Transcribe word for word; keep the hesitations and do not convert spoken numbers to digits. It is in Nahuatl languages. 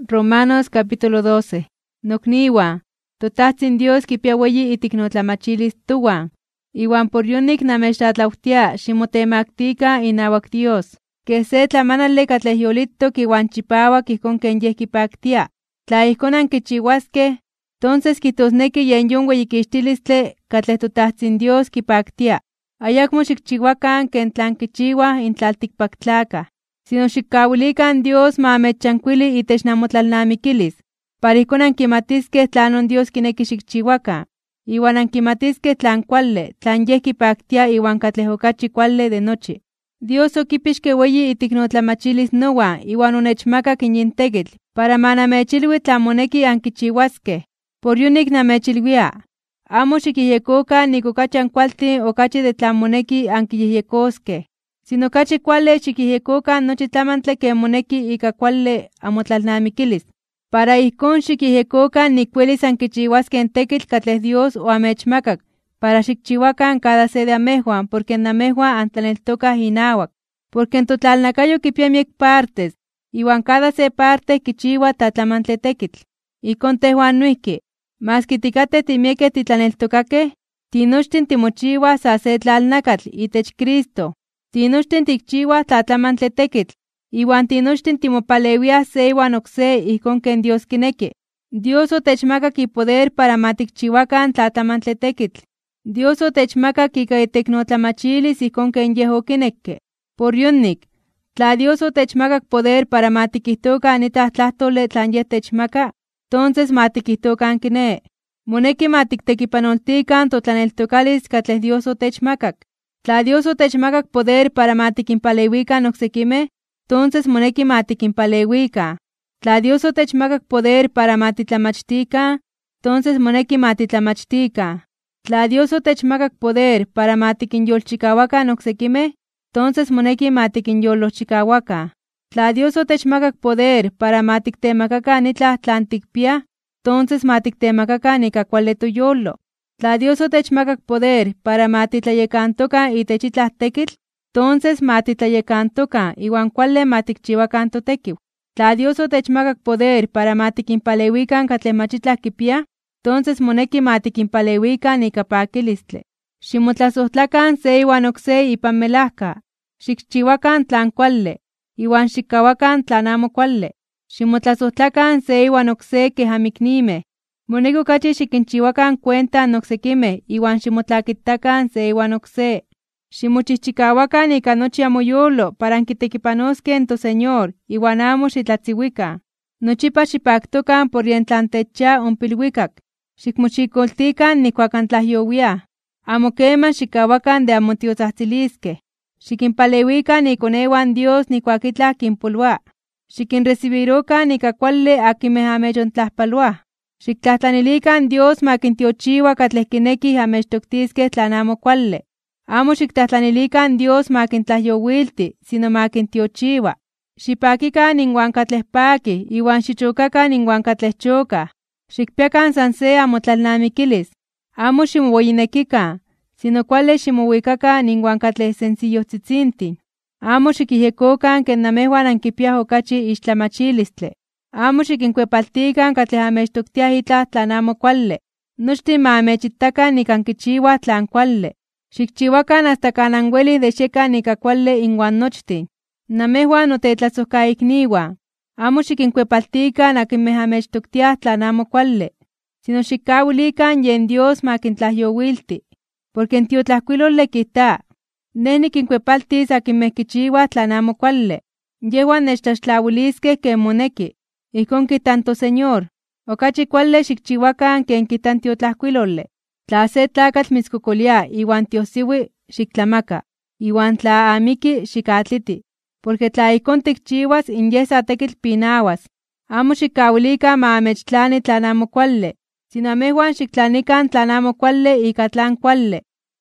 Romanos capítulo doce. Nokniwa, totatzin Dios kipia weyi itiknotlamachilis tuwan. Iwan por yonik namechtatlautia ximotemaktika inawak Dios. Que se tlamanale katleh yolitok iwan chipawak ihkon ken yeh kipaktia. Tla ihkon ankichiwaskeh, tonces kitosneki yen yon weyikixtilistle katleh totatzin Dios kipaktia. Ayakmo xikchiwakan ken tlan kichiwah in tlaltikpaktlakah, sino xikkawilikan Dios ma amechchankuili itech namotlalnamikilis, para ihkon ankimatiskeh tlanon Dios kineki xikchiwakan, iwan ankimatiskeh tlan kuali, tlan yeh kipaktia iwan katleh okachi kuali de nochi. Dios okipixke weyi itiknotlamachilis nowan iwan onechmakak yin tekitl, para ma namechilui tlan moneki ankichiwaskeh. Por yonik namechilwia, amo xikyehyekokan nik okachi ankualtin okachi de tlan moneki ankiyehyekoskeh, sino okachi kuali xikyehyekokan nochi tlamantle ken moneki ika kuali amotlalnamikilis, para ihkon xikyehyekokan nik welis ankichiwaskeh tekitl katleh Dios oamechmakak, para xikchiwakan cada se de amejuan, porque namejuan antlaneltokah inawak. Porque en totlalnakayo kipia miek partes, iwan cada se parte kichiwa tlatlamantle tekitl. Ikon tehuan noihki, maski tikateh timiekeh titlaneltokakeh, tinochtin timochiwah sa se tlalnakatl itech Cristo. Tinochtin tikchiwah tlatlamantle tekitl, iwan tinochtin timopalewiah se iwan okse ihkon ken Dios kineki. Dios otechmakak ipoder para ma tikchiwakan tlatlamantle tekitl. Dios otechmakak ika iteknotlamachilis ihkon ken yeh okinekke. Por yonik, tla Dios otechmakak poder para ma tikihtokan itlah tlahtoli tlan yeh techmaka, tonces ma tikihtokan kiné. Moneki ma tiktekipanoltikan totlaneltokalis katleh Dios otechmakak. Tla Dios otechmakak poder para ma tikinpalewikan oksekimeh, tonces moneki ma tikinpalewikan. Tla Dios otechmakak poder para ma titlamachtikan, tonces moneki ma titlamachtikan. Tla Dios otechmakak poder para ma tikinyolchikawakan oksekimeh, tonces moneki ma tikinyolojchikawakan. Tla Dios otechmakak poder para ma tiktemakakan itlah tlan tikpiah, tonces ma tiktemakakan ika kuali toyolo. Tla Dios otechmakak poder para ma titlayekantokan itech itlah tekitl, tonces ma titlayekantokan iwan kuali ma tikchiwakan totekiw. Tla Dios otechmakak poder para ma tikinpalewikan katleh mach itlah kipiah, tonces moneki ma tikinpalewikan ika pakilistle. Ximotlasohtlakan se iwan okse ipan melajka. Xikchiwakan tlan kuali, iwan xikkawakan tlan amo kuali. Ximotlasohtlakan se iwan okse keh amiknimeh. Moneki okachi xikinchiwakan cuenta noksekimeh iwan ximotlakitakan se iwan okse. Ximochihchikawakan ika nochi amoyolo para ankitekipanoskeh en toSeñor iwan amo xitlatziwikan. Nochipa xipaktokan por yen tlan techia ompilwikak. Xikmoxikoltikan nikuak antlahyowiah. Amo keman xikkawakan de anmotiotzajtziliskeh. Xikinpalewikan ikonewan Dios nikuak itlah kinpolua. Xikinrecibirokan ika kuali akinmeh amechontlajpaloah. Xiktlajtlanilikan Dios ma kintiochiwa katleh kinekih amechtoktiskeh tlan amo kuali. Amo xiktlajtlanilikan Dios ma kintlajyowilti, sino ma kintiochiwa. Xipakikan inwan katleh pakih iwan xichokakan inwan katleh chokah. Xikpiakan san se amotlalnamikilis. Amo ximoweyinekikan, sino kuali ximowikakan inwan katleh sencillohtzitzintih. Amo xikyehyekokan ken namejuan ankipiah okachi ixtlamachilistle. Amo xikinkuepaltikan katleh amechtoktiah itlah tlan amo kuali. Nochtin ma amechitakan nik ankichiwah tlan kuali. Xikchiwakan hasta kan anwelih de xiekan ika kuali inwan nochtin. Namejuan notetlasojkaikniuan, amo xikinkuepaltikan akinmeh amechtoktiah tlan amo kuali, sino xikkawilikan yen Dios ma kintlajyowilti. Porque en tiotlajkuiloli kijta: neh nikinkuepaltis akinmeh kichiwah tlan amo kuali, yehuan nechtlaxtlawiliskeh ken moneki. Ihkon kijta n toSeñor, okachi kuali xikchiwakan ken kijta n tiotlajkuiloli. Tla se tlakatl mitzkokolia iwan tiojsiui, xiktlamaka, iwan tla amiki xikatliti. Porque tla ihkon tikchiwas in yeh sa tekitl pinawas. Amo xikkawilikan ma amechtlani tlan amo kuali, sino amejuan xiktlanikan tlan amo kuali ika tlan kuali.